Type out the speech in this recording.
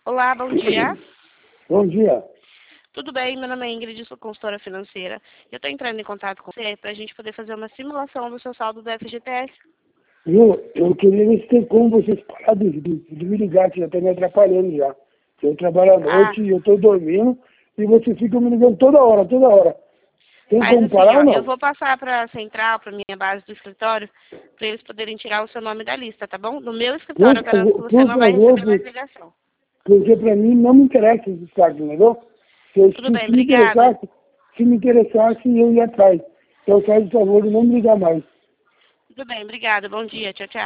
Olá, bom dia. Bom dia. Tudo bem? Meu nome é Ingrid, sou consultora financeira. Eu estou entrando em contato com você para a gente poder fazer uma simulação do seu saldo do FGTS. Eu queria ver se tem como vocês parar de me ligar, que já está me atrapalhando já. Eu trabalho à noite e eu estou dormindo e vocês ficam me ligando toda hora, toda hora. Tem Faz como assim, parar ou ó, não? eu vou passar para a central, para minha base do escritório, para eles poderem tirar o seu nome da lista, tá bom? No meu escritório, eu garanto que você Por não vai favor, receber mais ligação. porque para mim não me interessa esses cargos, entendeu? Tudo bem, obrigada. Se me interessasse, eu ia atrás. Então faz o favor de não me ligar mais. Tudo bem, obrigada. Bom dia, tchau, tchau.